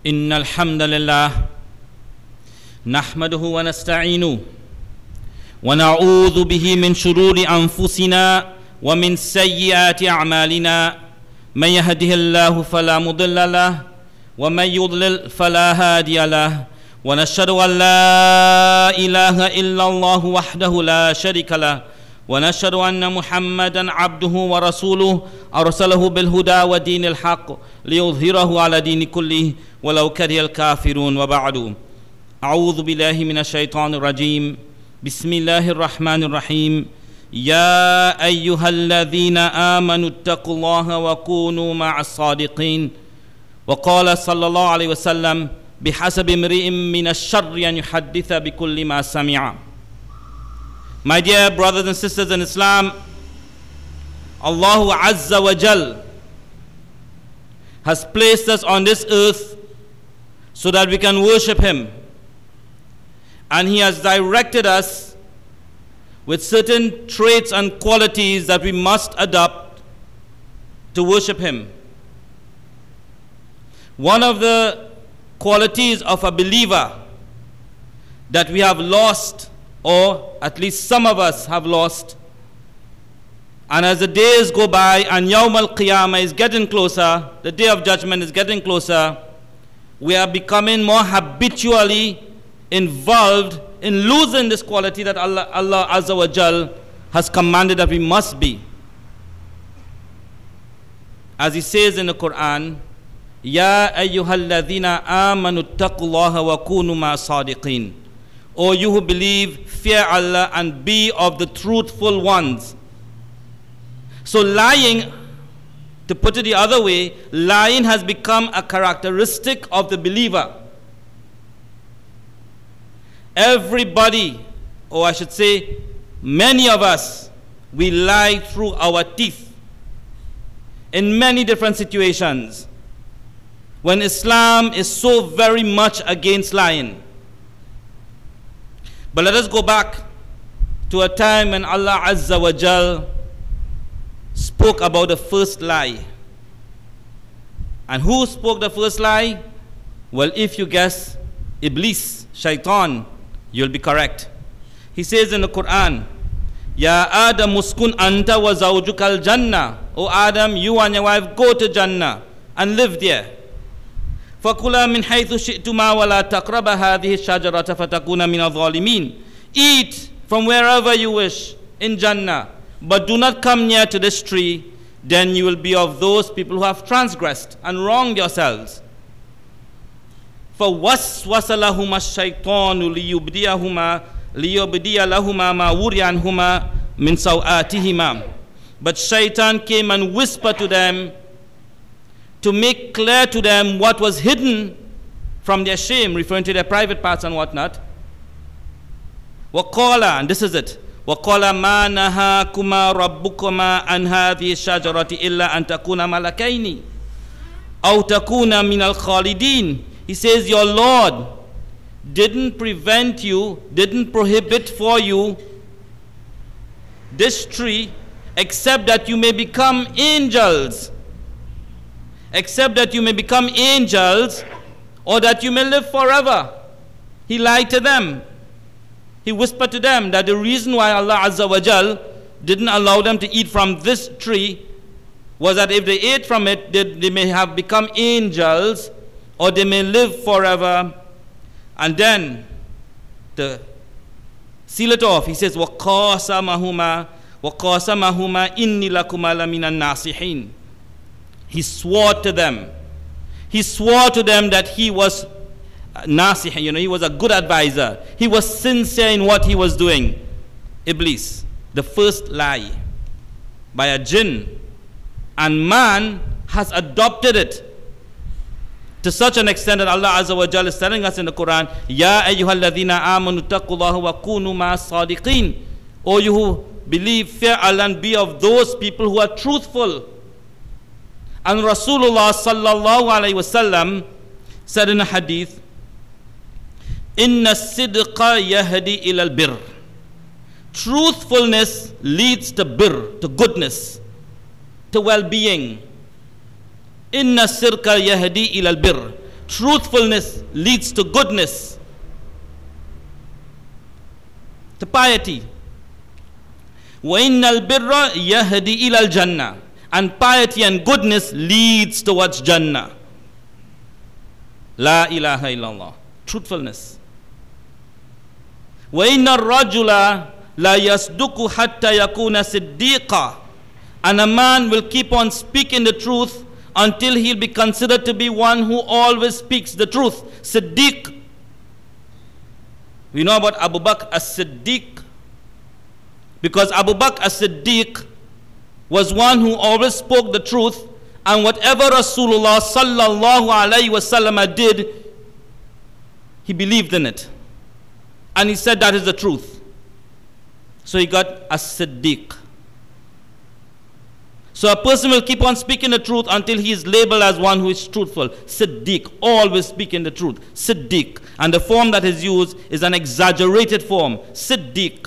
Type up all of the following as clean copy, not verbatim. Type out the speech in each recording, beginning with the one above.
إن الحمد لله نحمده ونستعينه ونعوذ به من شرور أنفسنا ومن سيئات أعمالنا من يهده الله فلا مضل له ومن يضلل فلا هادي له ونشهد أن لا إله إلا الله وحده لا شريك له ونشهد أن محمدا عبده ورسوله أرسله بالهدى ودين الحق ليظهره على دين كله ولو كره الكافرون وبعد أعوذ بالله من الشيطان الرجيم بسم الله الرحمن الرحيم يا أيها الذين آمنوا اتقوا الله وكونوا مع الصادقين وقال صلى الله عليه وسلم بحسب امرئ من الشر أن يحدث بكل ما سمع. My dear brothers and sisters in Islam, Allah Azza wa Jal has placed us on this earth so that we can worship Him. And He has directed us with certain traits and qualities that we must adopt to worship Him. One of the qualities of a believer that we have lost, or at least some of us have lost, and as the days go by and Yawm al-Qiyamah is getting closer, the day of judgment is getting closer, we are becoming more habitually involved in losing this quality that Allah Azza wa Jal has commanded that we must be. As He says in the Quran, Ya ayyuhalladhina amanu taqullaha wa kunu ma sadiqin. O you who believe, fear Allah and be of the truthful ones. So lying, to put it the other way, lying has become a characteristic of the believer. Everybody, or I should say, many of us, we lie through our teeth in many different situations, when Islam is so very much against lying. But let us go back to a time when Allah Azza wa Jal spoke about the first lie. And who spoke the first lie? Well, if you guess Iblis, Shaitan, you'll be correct. He says in the Quran, Ya Adam muskun anta wa zawjukal jannah. O Adam, you and your wife go to Jannah and live there. فَكُلَا مِنْ حَيْثُ شِئْتُمَا وَلَا تَقْرَبَ هَذِهِ الشَّجَرَةَ فَتَكُونَ مِنَ الظَّالِمِينَ. Eat from wherever you wish in Jannah, but do not come near to this tree, then you will be of those people who have transgressed and wronged yourselves. فَوَسْوَسَ لَهُمَا الشَّيْطَانُ لِيُبْدِيَ لَهُمَا مَا وُرِيَ عَنْهُمَا مِنْ سَوْآتِهِمَا. But Shaitan came and whispered to them to make clear to them what was hidden from their shame, referring to their private parts and whatnot. وَقَالَ, and this is it, وَقَالَ مَا نَهَاكُمَا رَبُّكُمَا عَنْ هَذِهِ الشَّجَرَةِ إِلَّا أَن تَكُونَ مَلَكَيْنِ أَوْ تَكُونَ مِنَ الْخَالِدِينَ. He says, your Lord didn't prevent you, didn't prohibit for you this tree, except that you may become angels. Except that you may become angels, or that you may live forever. He lied to them. He whispered to them that the reason why Allah Azza wa Jal didn't allow them to eat from this tree was that if they ate from it, they may have become angels, or they may live forever. And then, to seal it off, He says, وَقَاسَمَهُمَا إِنِّي لَكُمَا لَمِنَ النَّاصِحِينَ. He swore to them. He swore to them that he was nasih, he was a good advisor. He was sincere in what he was doing. Iblis, the first lie by a jinn. And man has adopted it to such an extent that Allah Azza wa Jalla is telling us in the Quran, Ya ayyuhalladhina amanu taqullaha wa kunu ma sadiqin. O you who believe, fear Allah and be of those people who are truthful. And Rasulullah sallallahu alayhi wasallam said in a hadith, Inna sidqa yahdi ila al-birr. Truthfulness leads to birr, to goodness, to well-being. Inna sirka yahdi ila al-birr. truthfulness leads to goodness, to piety. وَإِنَّ الْبِرَّ يَهْدِي إِلَى الْجَنَّةِ. And piety and goodness leads towards Jannah. La ilaha illallah. Truthfulness. وَإِنَّ الرَّجُلَ لَا يَصْدُقُ حَتَّى يَكُونَ صِدِّيقًا. And a man will keep on speaking the truth until he'll be considered to be one who always speaks the truth. Siddiq. We know about Abu Bakr as-Siddiq, because Abu Bakr as-Siddiq was one who always spoke the truth, and whatever Rasulullah sallallahu alayhi wasallam did, he believed in it. And he said that is the truth. So he got as-Siddiq. So a person will keep on speaking the truth until he is labeled as one who is truthful. Siddiq, always speaking the truth. Siddiq. And the form that is used is an exaggerated form. Siddiq.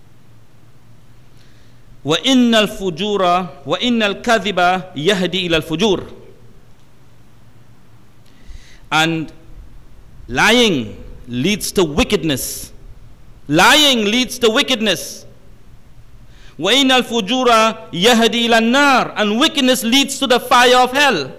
وَإِنَّ الْفُجُورَ وَإِنَّ الْكَذِبَ يَهْدِي إِلَى الْفُجُورِ. And lying leads to wickedness. Lying leads to wickedness. وَإِنَّ الْفُجُورَ يَهْدِي إِلَى النَّارِ. And wickedness leads to the fire of hell.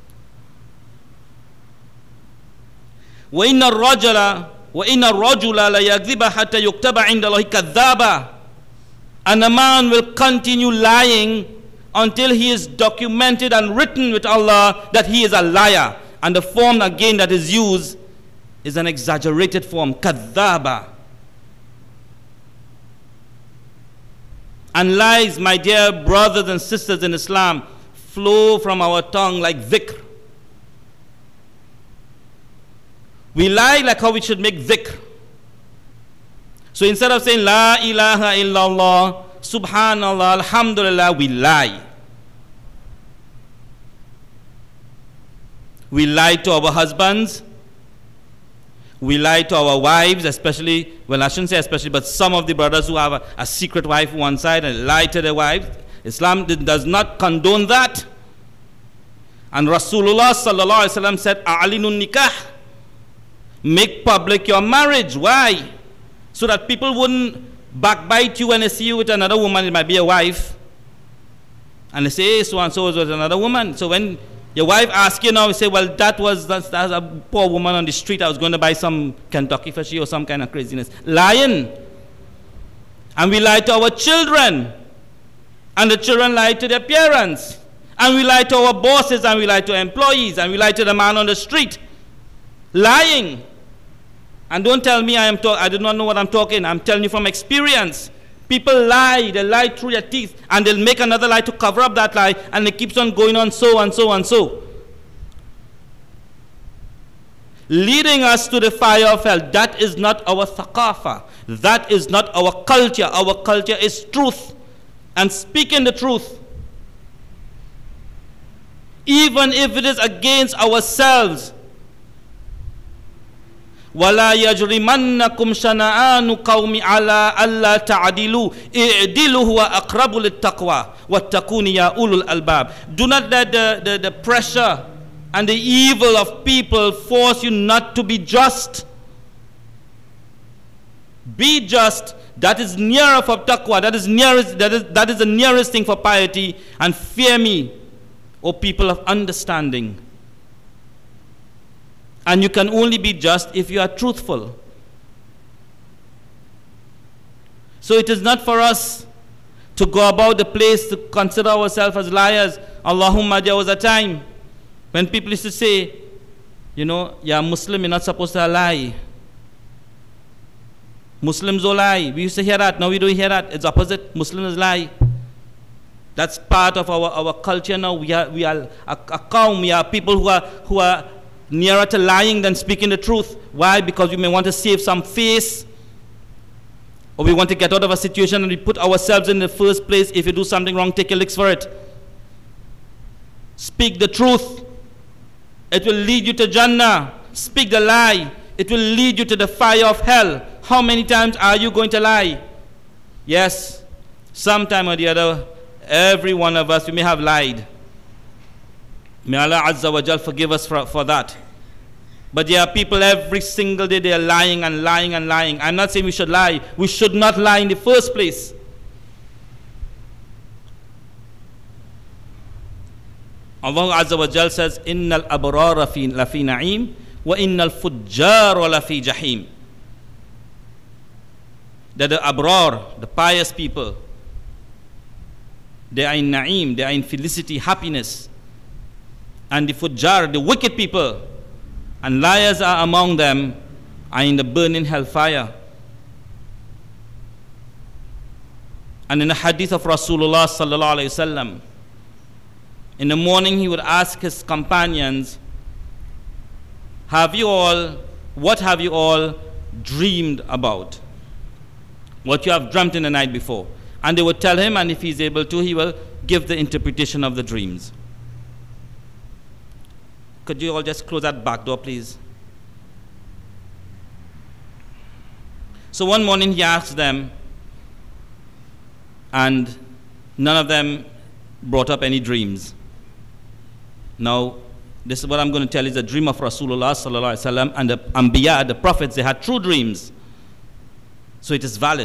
وَإِنَّ الرَّجُلَ لَيَكْذِبَ حَتَّى يُكْتَبَ عِنْدَ اللَّهِ كَذَّابًا. And a man will continue lying until he is documented and written with Allah that he is a liar. And the form again that is used is an exaggerated form. كَذَّابًا. And lies, my dear brothers and sisters in Islam, flow from our tongue like dhikr. We lie like how we should make dhikr. So instead of saying La ilaha illallah, Subhanallah, Alhamdulillah, we lie. We lie to our husbands. We lie to our wives, especially, well, I shouldn't say especially, but some of the brothers who have a secret wife on one side and lie to their wives. Islam does not condone that. And Rasulullah sallallahu alaihi wasallam said, "A'linun nikah." Make public your marriage. Why? So that people wouldn't backbite you when they see you with another woman. It might be a wife. And they say, hey, so and so is with another woman. So when your wife asks you now, you say, well, that's a poor woman on the street. I was going to buy some Kentucky for she or some kind of craziness. Lying. And we lie to our children. And the children lie to their parents. And we lie to our bosses, and we lie to employees, and we lie to the man on the street. Lying. And don't tell me I do not know what I'm talking. I'm telling you from experience. People lie. They lie through their teeth. And they'll make another lie to cover up that lie. And it keeps on going on so and so and so. Leading us to the fire of hell. That is not our thaqafa. That is not our culture. Our culture is truth. And speaking the truth. Even if it is against ourselves. وَلَا يَجْرِمَنَّكُمْ شَنَآنُ قَوْمِ عَلَىٰ أَلَّا تَعْدِلُوا اِعْدِلُوا هُوَ أَقْرَبُ لِلتَّقْوَى وَاتَّقُونِ يَا أُولُو الْأَلْبَابِ. Do not let the pressure and the evil of people force you not to be just. Be just. That is nearer for taqwa. That is the nearest thing for piety. And fear me, O people of understanding. And you can only be just if you are truthful. So it is not for us to go about the place to consider ourselves as liars. Allahumma, there was a time when people used to say, you know, you're a Muslim, you're not supposed to lie. Muslims don't lie. We used to hear that. Now we don't hear that. It's opposite. Muslims lie. That's part of our culture now. We are a qawm. We are people who are nearer to lying than speaking the truth. Why? Because we may want to save some face, or we want to get out of a situation and we put ourselves in the first place. If you do something wrong, take your licks for it. Speak the truth. It will lead you to Jannah. Speak the lie. It will lead you to the fire of hell. How many times are you going to lie? Yes, sometime or the other, every one of us, we may have lied. May Allah Azza wa Jal forgive us for that. But there are people every single day, they are lying and lying and lying. I'm not saying we should lie. We should not lie in the first place. Allah Azza wa Jal says, Innal abrara lafi na'im wa innal fujjara lafi jahim. That the abrar, the pious people, they are in na'im, they are in felicity, happiness. And the fujjar, the wicked people, and liars are among them, are in the burning hellfire. And in the hadith of Rasulullah sallallahu alayhi wasallam, in the morning he would ask his companions, what have you all dreamed about? What you have dreamt in the night before? And they would tell him, and if he's able to, he will give the interpretation of the dreams. Could you all just close that back door, please? So one morning he asked them, and none of them brought up any dreams. Now, this is what I'm going to tell you is a dream of Rasulullah sallallahu alaihi wasallam, and the Anbiya, the prophets, they had true dreams. So it is valid.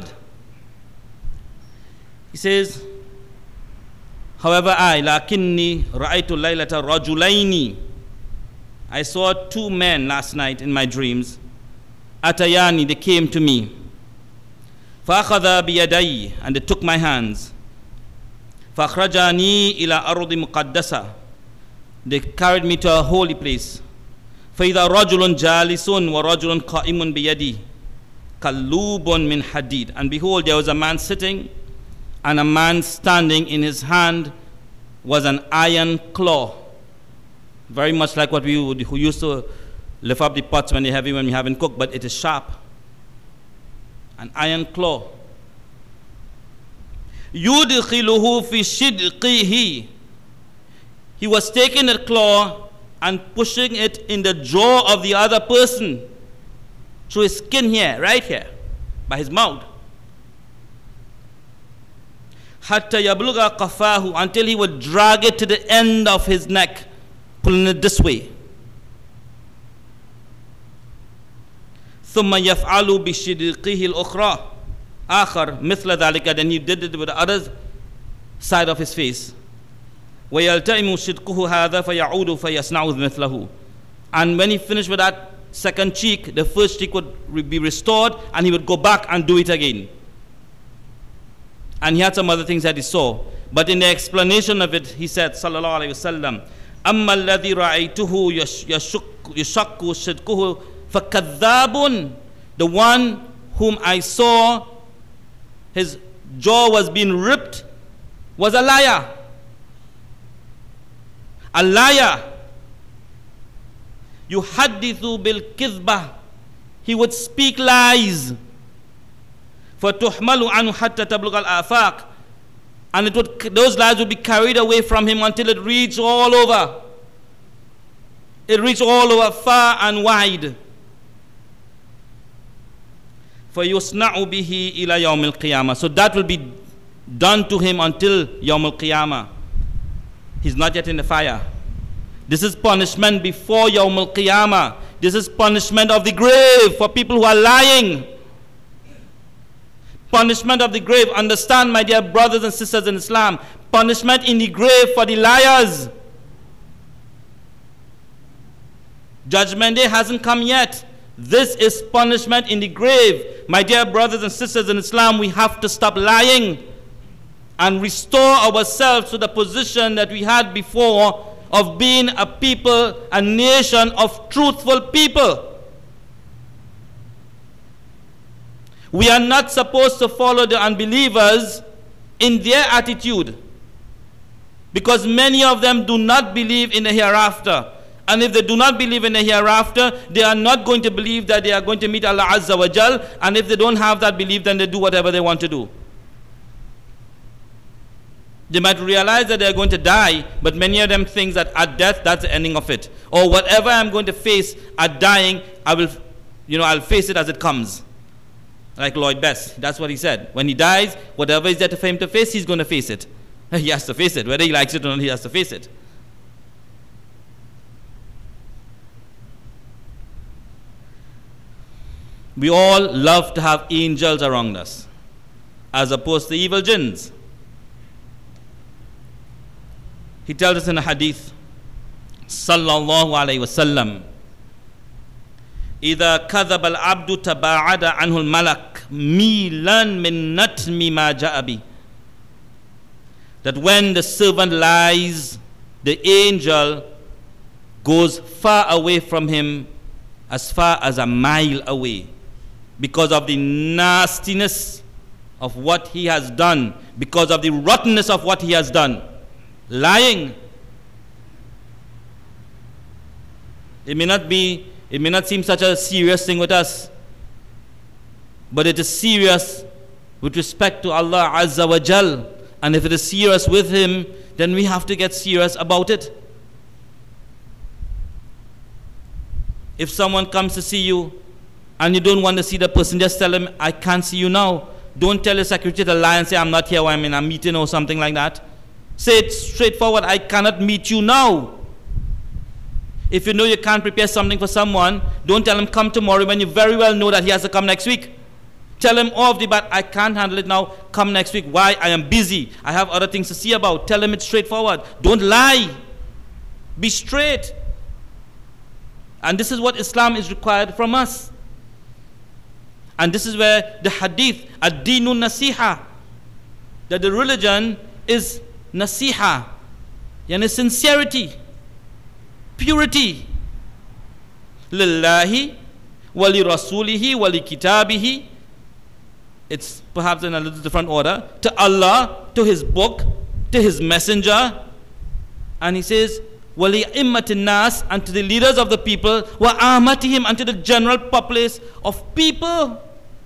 He says, however, lakinni ra'aytu laylata rajulaini. I saw two men last night in my dreams. Atayani, they came to me. فَأَخَذَا بِيَدَيِّ, and they took my hands. فَأَخْرَجَانِي إِلَىٰ أَرْضِ مُقَدَّسَةٍ, they carried me to a holy place. فَإِذَا رَجُلٌ جَالِسٌ وَرَجُلٌ قَائِمٌ بِيَدِهِ كَلُّوبٌ مِّنْ حَدِيدٍ, and behold, there was a man sitting, and a man standing. In his hand was an iron claw. Very much like what who used to lift up the pots when they're heavy, when we haven't cooked, but it is sharp. An iron claw. يُدْخِلُهُ فِي شِدْقِهِ, he was taking the claw and pushing it in the jaw of the other person, through his skin here, right here, by his mouth. حَتَّى يَبْلُغَ قَفَاهُ, until he would drag it to the end of his neck, pulling it this way. ثُمَّ يَفْعَلُ بِشِدْقِهِ الْأُخْرَى آخَرْ مِثْلَ ذَلِكَ, then he did it with the other side of his face. وَيَلْتَئِمُ شِدْقُهُ هَذَا فَيَعُودُ فَيَصْنَعُ مِثْلَهُ, and when he finished with that second cheek, the first cheek would be restored, and he would go back and do it again. And he had some other things that he saw. But in the explanation of it, he said, sallallahu alayhi wasallam, أَمَّا الَّذِي رَأَيْتُهُ يَشَقُّ شِدْقُهُ فَكَذَّابٌ, the one whom I saw, his jaw was being ripped, was a liar. A liar. يُحَدِّثُ بِالْكِذْبَةِ, he would speak lies. فَتُحْمَلُ عَنْهُ حَتَّى تَبْلُغَ الْآفَاقِ, and those lies would be carried away from him until it reached all over. It reached all over, far and wide. فَيُصْنَعُ بِهِ إِلَى يَوْمِ الْقِيَامَةِ, so that will be done to him until Yawm al-Qiyamah. He's not yet in the fire. This is punishment before Yawm al-Qiyamah. This is punishment of the grave for people who are lying. Punishment of the grave. Understand, my dear brothers and sisters in Islam, punishment in the grave for the liars. Judgment day hasn't come yet. This is punishment in the grave. My dear brothers and sisters in Islam, we have to stop lying and restore ourselves to the position that we had before of being a people, a nation of truthful people. We are not supposed to follow the unbelievers in their attitude, because many of them do not believe in the hereafter. And if they do not believe in the hereafter, they are not going to believe that they are going to meet Allah Azza wa Jal. And if they don't have that belief, then they do whatever they want to do. They might realize that they are going to die, but many of them think that at death, that's the ending of it. Or whatever I'm going to face at dying, I'll face it as it comes. Like Lloyd Best, that's what he said. When he dies, whatever is there for him to face, he's going to face it. He has to face it. Whether he likes it or not, he has to face it. We all love to have angels around us, as opposed to evil jinns. He tells us in a hadith, sallallahu alayhi wasallam, إذا كذب العبد تباعد عنه الملك ميلا من نتم ما جاء به. That when the servant lies, the angel goes far away from him, as far as a mile away, because of the nastiness of what he has done, because of the rottenness of what he has done. Lying. It may not seem such a serious thing with us, but it is serious with respect to Allah Azza wa Jal. And if it is serious with Him, then we have to get serious about it. If someone comes to see you and you don't want to see the person, just tell him, I can't see you now. Don't tell your secretary to lie and say, I'm not here, or I'm in a meeting or something like that. Say it straightforward, I cannot meet you now. If you know you can't prepare something for someone, don't tell him come tomorrow when you very well know that he has to come next week. Tell him off the bat, I can't handle it now, come next week. Why? I am busy. I have other things to see about. Tell him it straightforward. Don't lie. Be straight. And this is what Islam is required from us. And this is where the hadith, ad-dinu nasiha, that the religion is nasiha, yani sincerity, purity. Lillahi wa li rasulihi wa li kitabihi. It's perhaps in a little different order. To Allah, to His book, to His messenger. And he says, wa li immatin nas, and to the leaders of the people, wa amatihim, and to the general populace of people.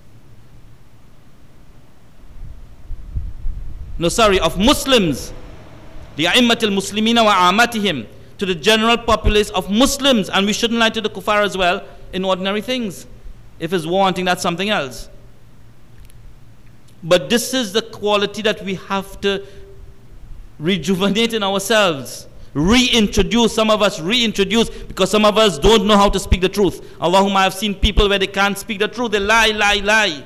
No, sorry, of Muslims. The a'immatil muslimina wa amatihim, to the general populace of Muslims. And we shouldn't lie to the kuffar as well in ordinary things. If it's wanting, that's something else. But this is the quality that we have to rejuvenate in ourselves. Reintroduce, some of us reintroduce, because some of us don't know how to speak the truth. Allahumma, I've seen people where they can't speak the truth. They lie.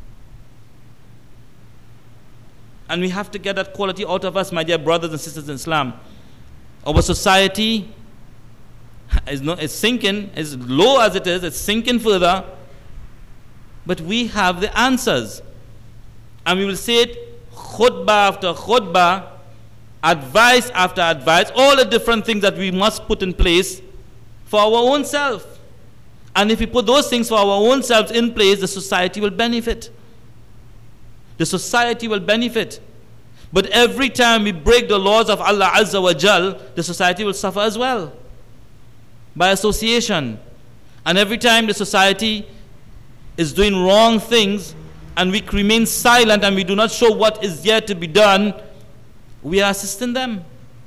And we have to get that quality out of us, my dear brothers and sisters in Islam. Our society is sinking, as low as it is, it's sinking further. But we have the answers. And we will say it khutbah after khutbah, advice after advice, all the different things that we must put in place for our own self. And if we put those things for our own selves in place, the society will benefit. The society will benefit. But every time we break the laws of Allah Azza wa Jal, the society will suffer as well, by association. And every time the society is doing wrong things, and we remain silent and we do not show what is yet to be done, we are assisting them.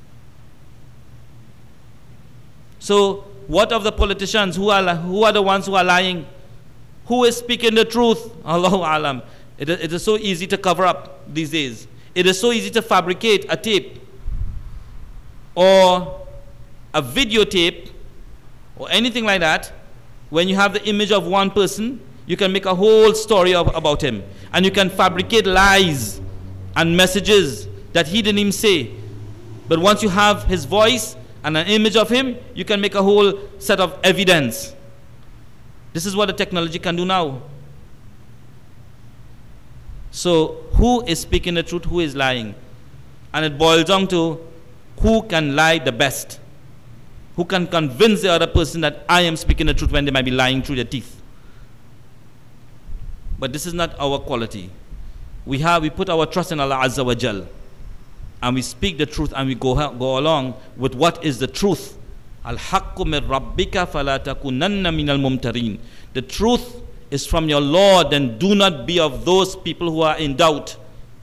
So what of the politicians? Who are the ones who are lying? Who is speaking the truth? Allahu Alam. It is so easy to cover up these days. It is so easy to fabricate a tape or a videotape or anything like that. When you have the image of one person, you can make a whole story about him. And you can fabricate lies and messages that he didn't even say. But once you have his voice and an image of him, you can make a whole set of evidence. This is what the technology can do now. So who is speaking the truth, who is lying? And it boils down to who can lie the best. Who can convince the other person that I am speaking the truth when they might be lying through their teeth. But this is not our quality. We put our trust in Allah Azza wa Jal. And we speak the truth and we go along with what is the truth. Al-haqqu min rabbika fala takunanna minal mumtarin. The truth is from your Lord, and do not be of those people who are in doubt.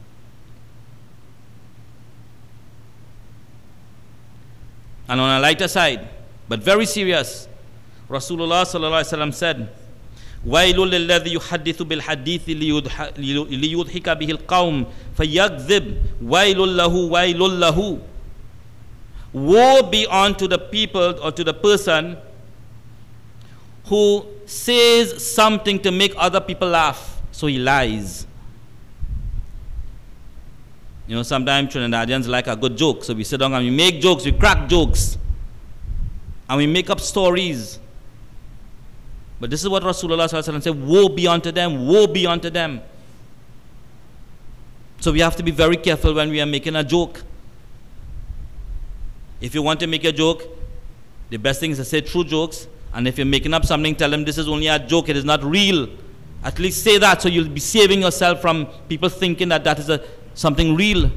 And on a lighter side, but very serious, Rasulullah sallallahu alaihi wasallam said, وَيْلٌ لِلَّذِي يُحَدِّثُ بِالْحَدِيثِ لِيُضْحِكَ بِهِ الْقَوْمِ فَيَكْذِبْ وَيْلٌ لَهُ. Woe be unto the people or to the person who says something to make other people laugh, so he lies. You know, sometimes Trinidadians like a good joke, so we sit down and we make jokes, we crack jokes, and we make up stories. But this is what Rasulullah said, woe be unto them, woe be unto them. So we have to be very careful when we are making a joke. If you want to make a joke, the best thing is to say true jokes. And if you're making up something, tell them this is only a joke, it is not real. At least say that, so you'll be saving yourself from people thinking that that is something real.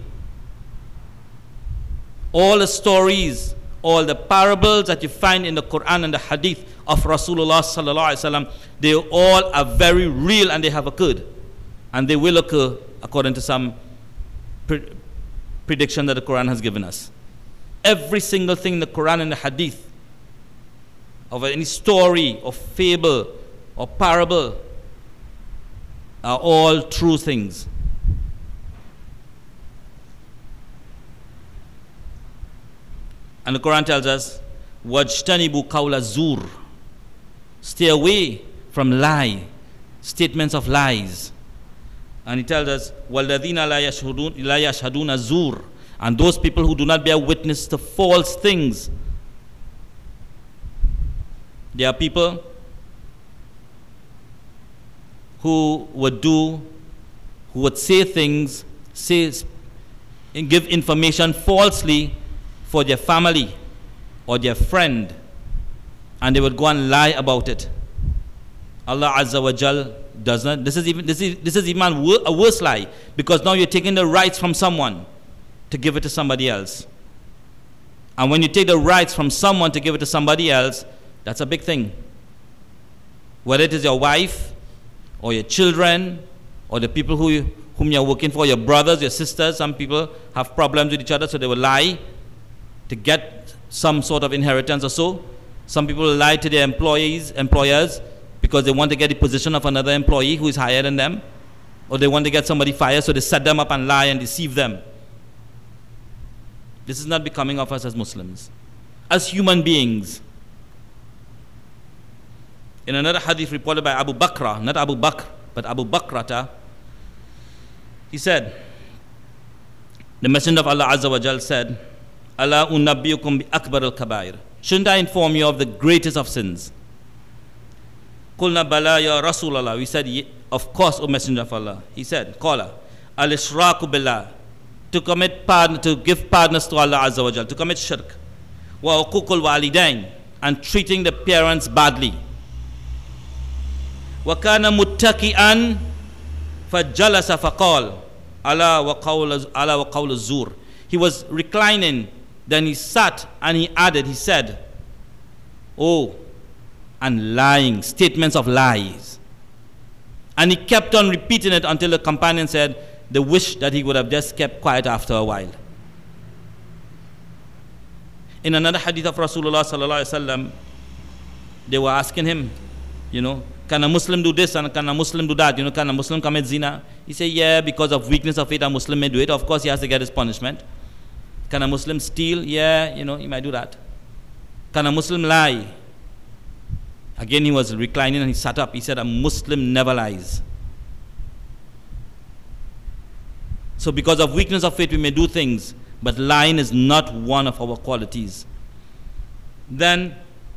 All the stories, all the parables that you find in the Quran and the Hadith of Rasulullah sallallahu alaihi wasallam, they all are very real and they have occurred. And they will occur according to some prediction that the Quran has given us. Every single thing in the Quran and the Hadith, of any story or fable or parable, are all true things. And the Quran tells us, وَاجْتَنِبُوا قَوْلَ الزُّورِ, stay away from lie, statements of lies. And he tells us, وَالَّذِينَ لَا يَشْهَدُونَ الزُّورِ, and those people who do not bear witness to false things. There are people who would say things, and give information falsely for their family or their friend, and they would go and lie about it. Allah Azza wa Jal does not. This is even a worse lie, because now you're taking the rights from someone to give it to somebody else. And when you take the rights from someone to give it to somebody else, that's a big thing. Whether it is your wife or your children or the people whom you're working for, your brothers, your sisters. Some people have problems with each other, so they will lie to get some sort of inheritance or so. Some people will lie to their employers, because they want to get the position of another employee who is higher than them, or they want to get somebody fired, so they set them up and lie and deceive them. This is not becoming of us as Muslims, as human beings. In another hadith reported by Abu Bakr, not Abu Bakr, but Abu Bakrata, he said, the Messenger of Allah Azza wa Jal said, Ala unabbiyukum bi akbar al-kabair. Shouldn't I inform you of the greatest of sins? Qulna bala ya Rasulallah. We said, of course, O Messenger of Allah. He said, Qala, al-ishraku billah, to give partners to Allah Azza wa Jal, to commit shirk. Wa uququl walidain, and treating the parents badly. Wa kana muttaqi'an fajalasa faqal, ala wa qawl az-zur. He was reclining, then he sat and he added, he said, oh, and lying, statements of lies. And he kept on repeating it until the companion said, they wish that he would have just kept quiet after a while. In another hadith of Rasulullah sallallahu alaihi wasallam, they were asking him, can a Muslim do this and can a Muslim do that? Can a Muslim commit zina? He said, yeah, because of weakness of faith, a Muslim may do it. Of course, he has to get his punishment. Can a Muslim steal? Yeah, he might do that. Can a Muslim lie? Again, he was reclining and he sat up. He said, a Muslim never lies. So because of weakness of faith, we may do things, but lying is not one of our qualities. Then,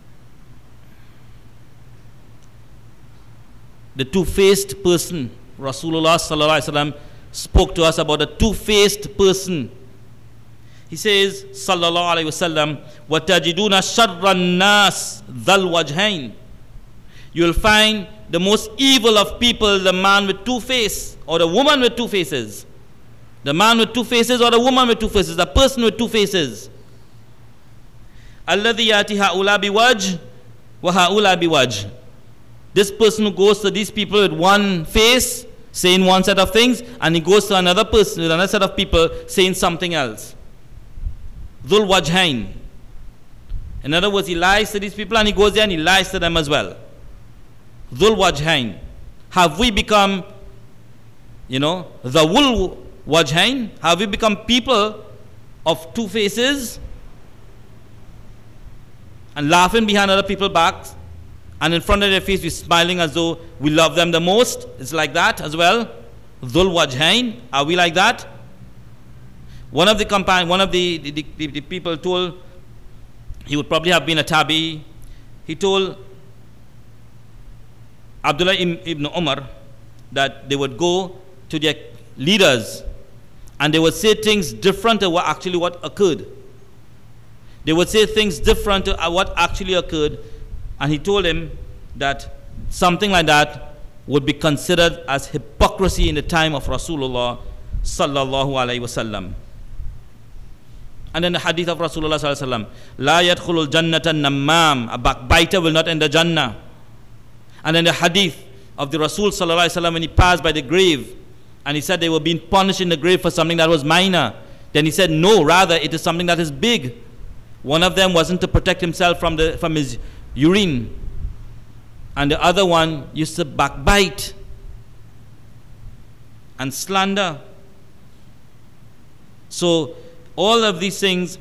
the two-faced person, Rasulullah sallallahu alaihi wasallam spoke to us about a two-faced person. He says, sallallahu alaihi wasallam, وَتَجِدُونَ شَرَّ النَّاسِ ذَا الْوَجْهَيْنِ. You will find the most evil of people, the man with two faces, or the woman with two faces. The man with two faces or the woman with two faces, the person with two faces. الَّذِي يَأْتِي هَؤُلَاء بِوَجْهٍ وَهَؤُلَاء بِوَجْهٍ. This person who goes to these people with one face, saying one set of things, and he goes to another person with another set of people saying something else. Dhul Wajhain. In other words, he lies to these people and he goes there and he lies to them as well. Dhul Wajhain. Have we become, the Dhul Wajhain? Have we become people of two faces and laughing behind other people's backs And in front of their face, we're smiling as though we love them the most. It's like that as well. Dhul Wajhain. Are we like that? One of the people told, he would probably have been a tabi. He told Abdullah ibn Umar that they would go to their leaders and they would say things different to what occurred. They would say things different to what actually occurred. And he told him that something like that would be considered as hypocrisy in the time of Rasulullah sallallahu alaihi wasallam. And then the hadith of Rasulullah sallallahu alaihi wasallam, La yadkhulul jannata namam, a backbiter will not enter Jannah. And then the hadith of the Rasul sallallahu alaihi wasallam when he passed by the grave, and he said they were being punished in the grave for something that was minor. Then he said, no, rather it is something that is big. One of them wasn't to protect himself from his urine, and the other one used to backbite and slander. So all of these things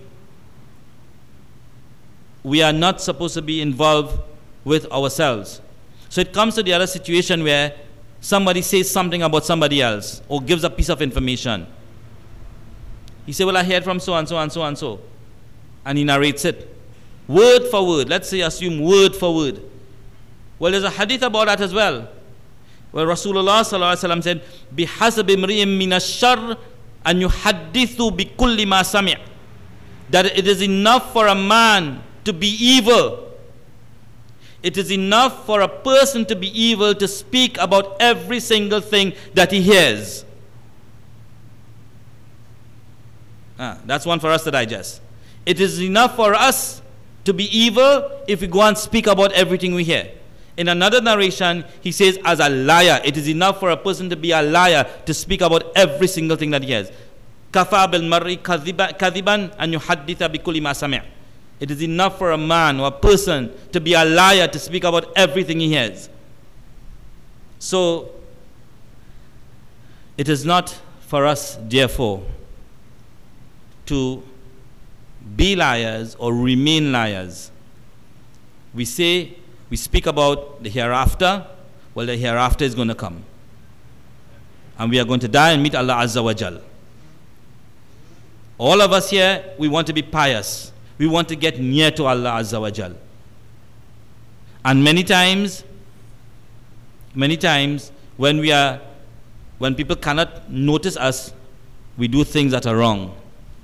we are not supposed to be involved with ourselves. So it comes to the other situation where somebody says something about somebody else or gives a piece of information. He said, well, I heard from so and so and so and so, and he narrates it word for word. Let's say assume word for word. Well, there's a hadith about that as well, where Rasulullah sallallahu alaihi wasallam said, "Bihasab imri'in min ash-sharr an yuhaddithu bi kulli ma sami'." That it is enough for a man to be evil. It is enough for a person to be evil to speak about every single thing that he hears. That's one for us to digest. It is enough for us to be evil if we go and speak about everything we hear. In another narration, he says, as a liar, it is enough for a person to be a liar to speak about every single thing that he hears. Kafa bil mar'i kadhiban an yuhadditha bi kulli ma sami'. It is enough for a man or a person to be a liar to speak about everything he hears. So, it is not for us, therefore, to be liars or remain liars. We speak about the hereafter. Well, the hereafter is going to come. And we are going to die and meet Allah Azza wa Jal. All of us here, we want to be pious. We want to get near to Allah Azza wa Jal. And many times, when people cannot notice us, we do things that are wrong.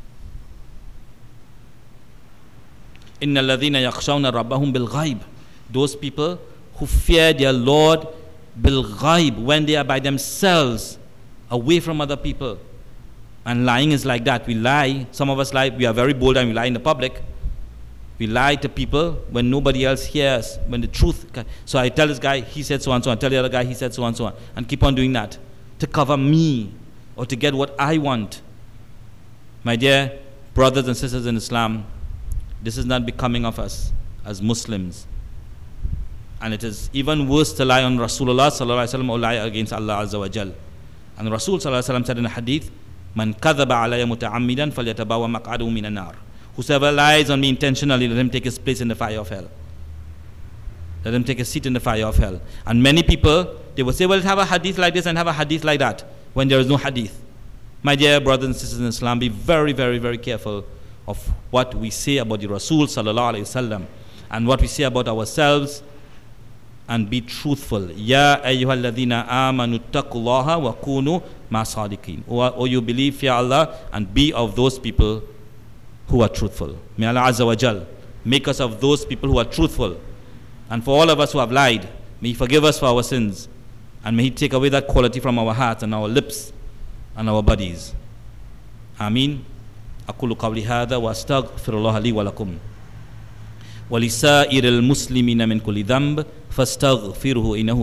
Inna alladhina yakhshawna rabbahum bil ghaib. Those people who fear their Lord bil ghaib, when they are by themselves, away from other people. And lying is like that. We lie. Some of us lie. We are very bold and we lie in the public. We lie to people when nobody else hears, when the truth. So I tell this guy, he said so and so, and tell the other guy, he said so and so, and keep on doing that to cover me or to get what I want. My dear brothers and sisters in Islam, this is not becoming of us as Muslims. And it is even worse to lie on Rasulullah sallallahu alaihi wasallam or lie against Allah Azza wa Jal. And Rasul sallallahu alaihi wasallam said in a hadith, "Man kadhaba alayya muta'ammidan falyatabawa maq'adahu minan nar." Whosoever lies on me intentionally, let him take his place in the fire of hell. Let him take a seat in the fire of hell. And many people, they will say, well, have a hadith like this and have a hadith like that, when there is no hadith. My dear brothers and sisters in Islam, be very, very, very careful of what we say about the Rasul sallallahu alaihi wasallam and what we say about ourselves, and be truthful. Ya ayyuhalladhina amanu taqullaha wa kunu ma'as-sadiqin. O you believe, fear Allah and be of those people who are truthful. May Allah Azza wa Jal make us of those people who are truthful. And for all of us who have lied, may He forgive us for our sins, and may He take away that quality from our hearts and our lips and our bodies. Ameen. أقول قولي هذا وأستغفر الله لي ولكم ولسائر المسلمين من كل ذنب فاستغفره إنه